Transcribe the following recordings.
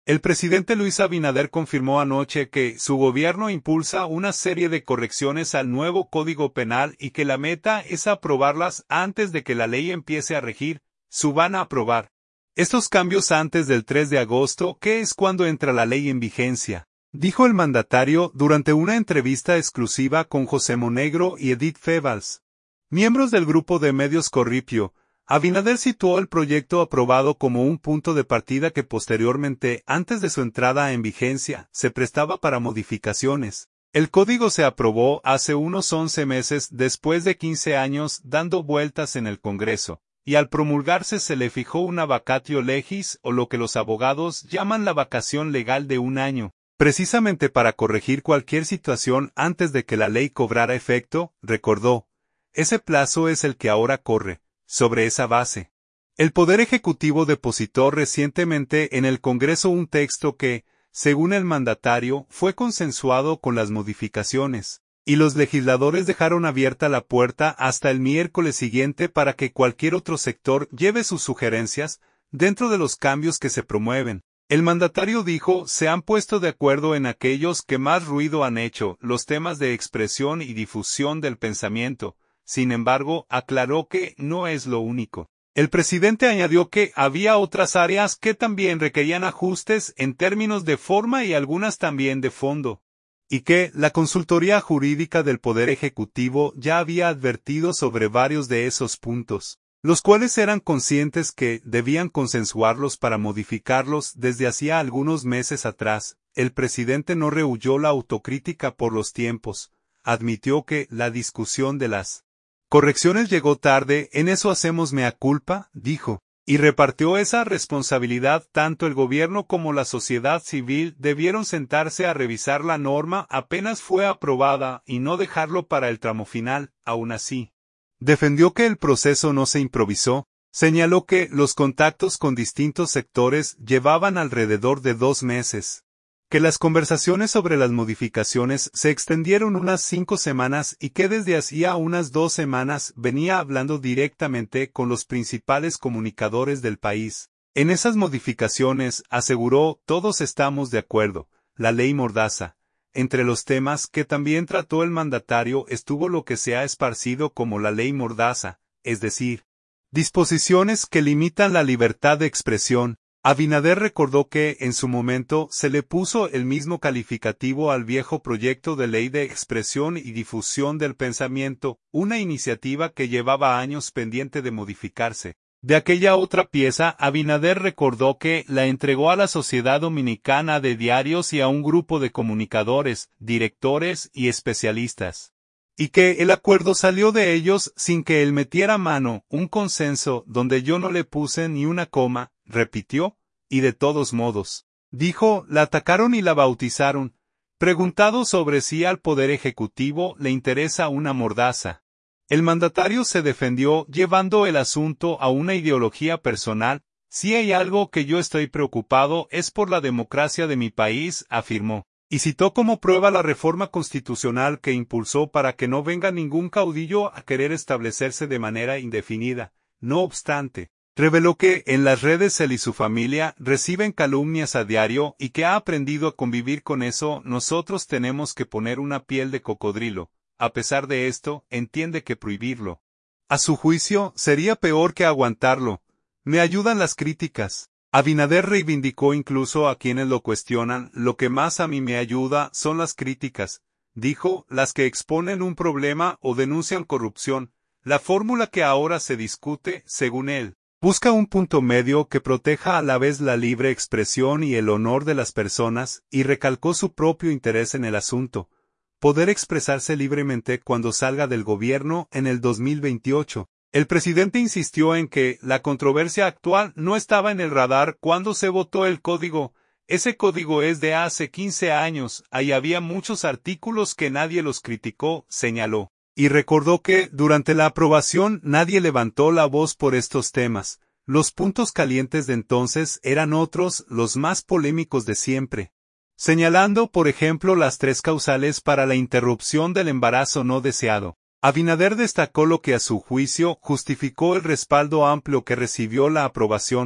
El presidente Luis Abinader confirmó anoche que su gobierno impulsa una serie de correcciones al nuevo Código Penal y que la meta es aprobarlas antes de que la ley empiece a regir. Van a aprobar estos cambios antes del 3 de agosto, que es cuando entra la ley en vigencia, dijo el mandatario durante una entrevista exclusiva con José Monegro y Edith Febals, miembros del grupo de medios Corripio. Abinader situó el proyecto aprobado como un punto de partida que posteriormente, antes de su entrada en vigencia, se prestaba para modificaciones. El código se aprobó hace unos 11 meses después de 15 años dando vueltas en el Congreso, y al promulgarse se le fijó una vacatio legis o lo que los abogados llaman la vacación legal de un año, precisamente para corregir cualquier situación antes de que la ley cobrara efecto, recordó. Ese plazo es el que ahora corre. Sobre esa base, el Poder Ejecutivo depositó recientemente en el Congreso un texto que, según el mandatario, fue consensuado con las modificaciones, y los legisladores dejaron abierta la puerta hasta el miércoles siguiente para que cualquier otro sector lleve sus sugerencias dentro de los cambios que se promueven. El mandatario dijo, se han puesto de acuerdo en aquellos que más ruido han hecho, los temas de expresión y difusión del pensamiento. Sin embargo, aclaró que no es lo único. El presidente añadió que había otras áreas que también requerían ajustes en términos de forma y algunas también de fondo, y que la consultoría jurídica del Poder Ejecutivo ya había advertido sobre varios de esos puntos, los cuales eran conscientes que debían consensuarlos para modificarlos desde hacía algunos meses atrás. El presidente no rehuyó la autocrítica por los tiempos, admitió que la discusión de las correcciones llegó tarde, en eso hacemos mea culpa, dijo, y repartió esa responsabilidad. Tanto el gobierno como la sociedad civil debieron sentarse a revisar la norma apenas fue aprobada y no dejarlo para el tramo final. Aún así, defendió que el proceso no se improvisó, señaló que los contactos con distintos sectores llevaban alrededor de 2 meses. Que las conversaciones sobre las modificaciones se extendieron unas 5 semanas y que desde hacía unas 2 semanas venía hablando directamente con los principales comunicadores del país. En esas modificaciones, aseguró, todos estamos de acuerdo. La ley Mordaza. Entre los temas que también trató el mandatario estuvo lo que se ha esparcido como la ley Mordaza, es decir, disposiciones que limitan la libertad de expresión. Abinader recordó que, en su momento, se le puso el mismo calificativo al viejo proyecto de ley de expresión y difusión del pensamiento, una iniciativa que llevaba años pendiente de modificarse. De aquella otra pieza, Abinader recordó que la entregó a la Sociedad Dominicana de Diarios y a un grupo de comunicadores, directores y especialistas, y que el acuerdo salió de ellos sin que él metiera mano, un consenso donde yo no le puse ni una coma, repitió, y de todos modos, dijo, la atacaron y la bautizaron. Preguntado sobre si al Poder Ejecutivo le interesa una mordaza, el mandatario se defendió llevando el asunto a una ideología personal. Si hay algo que yo estoy preocupado es por la democracia de mi país, afirmó, y citó como prueba la reforma constitucional que impulsó para que no venga ningún caudillo a querer establecerse de manera indefinida. No obstante, reveló que en las redes él y su familia reciben calumnias a diario y que ha aprendido a convivir con eso. Nosotros tenemos que poner una piel de cocodrilo. A pesar de esto, entiende que prohibirlo, a su juicio, sería peor que aguantarlo. Me ayudan las críticas. Abinader reivindicó incluso a quienes lo cuestionan. Lo que más a mí me ayuda son las críticas, dijo, las que exponen un problema o denuncian corrupción. La fórmula que ahora se discute, según él, busca un punto medio que proteja a la vez la libre expresión y el honor de las personas, y recalcó su propio interés en el asunto, poder expresarse libremente cuando salga del gobierno en el 2028. El presidente insistió en que la controversia actual no estaba en el radar cuando se votó el código. Ese código es de hace 15 años, ahí había muchos artículos que nadie los criticó, señaló. Y recordó que, durante la aprobación, nadie levantó la voz por estos temas. Los puntos calientes de entonces eran otros, los más polémicos de siempre. Señalando, por ejemplo, las 3 causales para la interrupción del embarazo no deseado. Abinader destacó lo que a su juicio justificó el respaldo amplio que recibió la aprobación.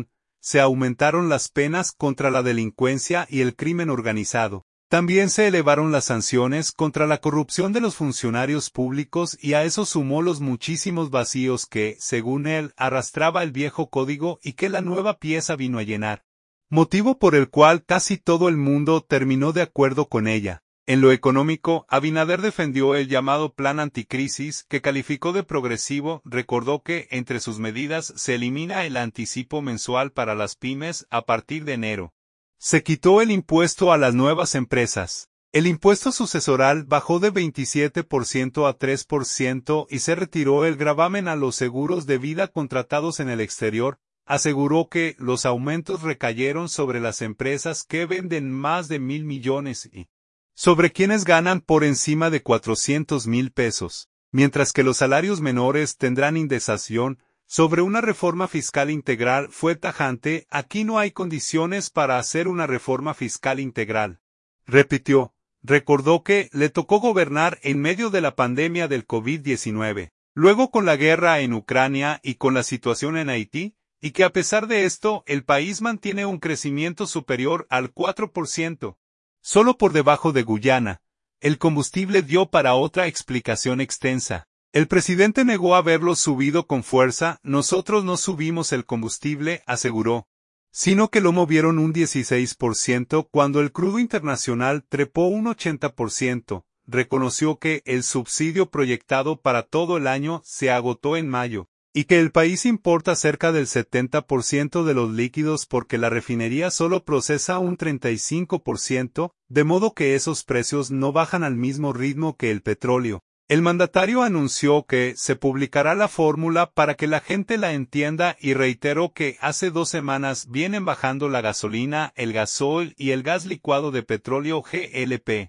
se aumentaron las penas contra la delincuencia y el crimen organizado. También se elevaron las sanciones contra la corrupción de los funcionarios públicos y a eso sumó los muchísimos vacíos que, según él, arrastraba el viejo código y que la nueva pieza vino a llenar. Motivo por el cual casi todo el mundo terminó de acuerdo con ella. En lo económico, Abinader defendió el llamado Plan Anticrisis, que calificó de progresivo. Recordó que, entre sus medidas, se elimina el anticipo mensual para las pymes a partir de enero. Se quitó el impuesto a las nuevas empresas. El impuesto sucesoral bajó de 27% a 3% y se retiró el gravamen a los seguros de vida contratados en el exterior. Aseguró que los aumentos recayeron sobre las empresas que venden más de 1,000 millones y sobre quienes ganan por encima de 400,000 pesos, mientras que los salarios menores tendrán indexación. Sobre una reforma fiscal integral fue tajante: aquí no hay condiciones para hacer una reforma fiscal integral. Repitió, recordó que le tocó gobernar en medio de la pandemia del COVID-19, luego con la guerra en Ucrania y con la situación en Haití, y que a pesar de esto el país mantiene un crecimiento superior al 4%. Solo por debajo de Guyana. El combustible dio para otra explicación extensa. El presidente negó haberlo subido con fuerza. Nosotros no subimos el combustible, aseguró, sino que lo movieron un 16% cuando el crudo internacional trepó un 80%. Reconoció que el subsidio proyectado para todo el año se agotó en mayo, y que el país importa cerca del 70% de los líquidos porque la refinería solo procesa un 35%, de modo que esos precios no bajan al mismo ritmo que el petróleo. El mandatario anunció que se publicará la fórmula para que la gente la entienda y reiteró que hace 2 semanas vienen bajando la gasolina, el gasoil y el gas licuado de petróleo GLP.